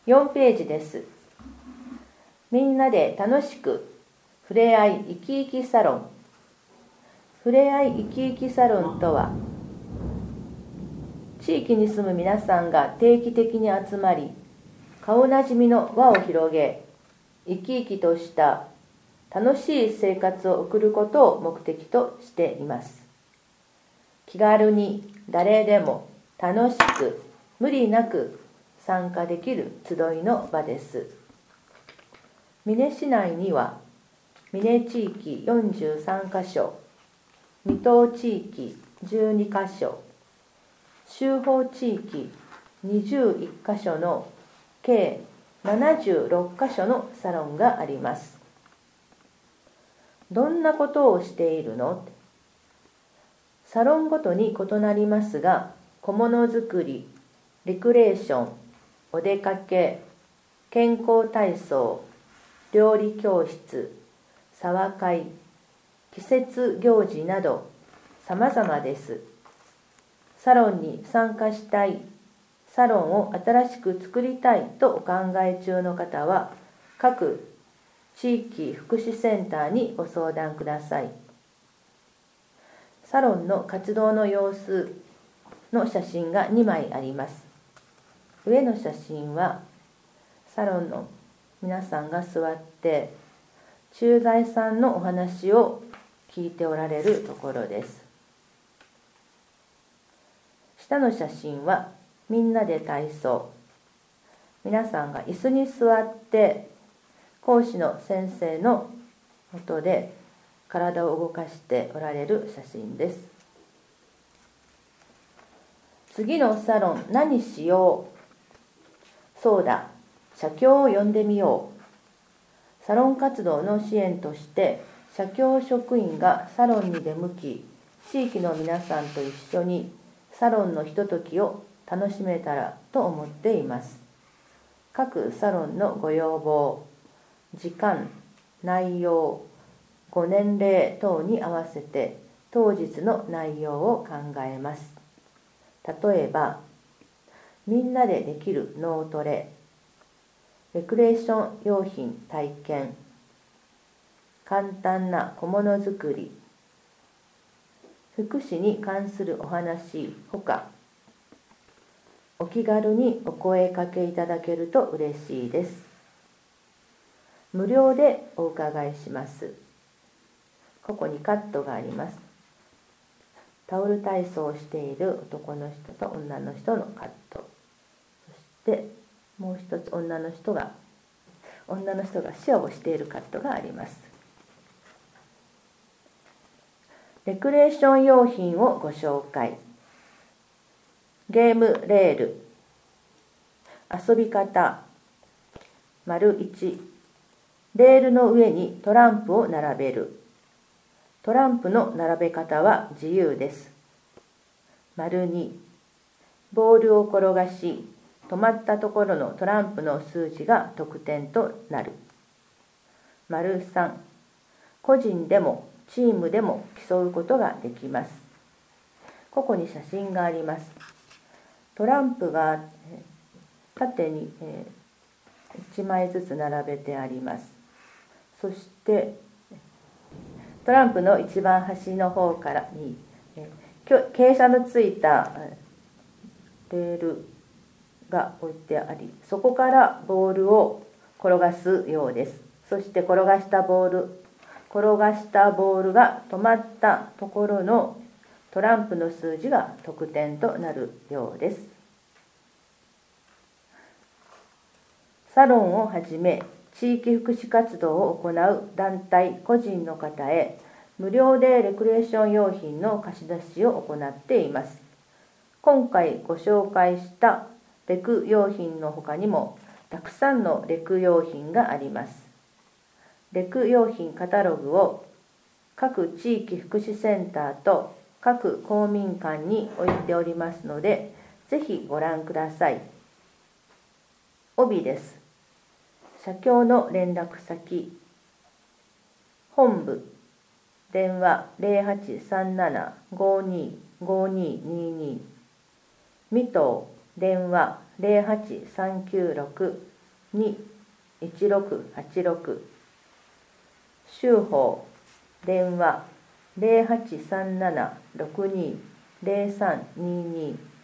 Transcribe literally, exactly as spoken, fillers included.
よんページです。みんなで楽しくふれあい生き生きサロン。ふれあい生き生きサロンとは、地域に住む皆さんが定期的に集まり、顔なじみの輪を広げ、生き生きとした楽しい生活を送ることを目的としています。気軽に誰でも楽しく無理なく参加できる集いの場です。美祢市内には美祢地域よんじゅうさんかしょ、水戸地域じゅうにかしょ、州法地域にじゅういっかしょの計ななじゅうろっかしょのサロンがあります。どんなことをしているの？サロンごとに異なりますが、小物作り、レクレーション、お出かけ、健康体操、料理教室、茶話会、季節行事など様々です。サロンに参加したい、サロンを新しく作りたいとお考え中の方は、各地域福祉センターにご相談ください。サロンの活動の様子の写真がにまいあります。上の写真はサロンの皆さんが座って駐在さんのお話を聞いておられるところです。下の写真はみんなで体操。皆さんが椅子に座って講師の先生の下で体を動かしておられる写真です。次のサロン何しよう。そうだ、社協を呼んでみよう。サロン活動の支援として社協職員がサロンに出向き、地域の皆さんと一緒にサロンのひとときを楽しめたらと思っています。各サロンのご要望、時間、内容、ご年齢等に合わせて当日の内容を考えます。例えば、みんなでできる脳トレ、レクレーション用品体験、簡単な小物作り、福祉に関するお話ほか、お気軽にお声かけいただけると嬉しいです。無料でお伺いします。ここにカットがあります。タオル体操をしている男の人と女の人のカット。そしてもう一つ女の人が女の人が手話をしているカットがあります。レクレーション用品をご紹介。ゲームレール。遊び方。丸いち。レールの上にトランプを並べる。トランプの並べ方は自由です。丸に。ボールを転がし、止まったところのトランプの数字が得点となる。丸さん。個人でもチームでも競うことができます。ここに写真があります。トランプが縦にいちまいずつ並べてあります。そしてトランプの一番端の方からに傾斜のついたレールが置いてあり、そこからボールを転がすようです。そして転がしたボール転がしたボールが止まったところのトランプの数字が得点となるようです。サロンをはじめ地域福祉活動を行う団体個人の方へ無料でレクレーション用品の貸し出しを行っています。今回ご紹介したレク用品の他にもたくさんのレク用品があります。レク用品カタログを各地域福祉センターと各公民館に置いておりますので、ぜひご覧ください。帯です。社協の連絡先、本部、電話 ゼロはちさんなな ごにごににに、水戸、電話 ゼロはちさんきゅうろくにいちろくはちろく、州法電話 ゼロはちさんななろくにゼロさんにに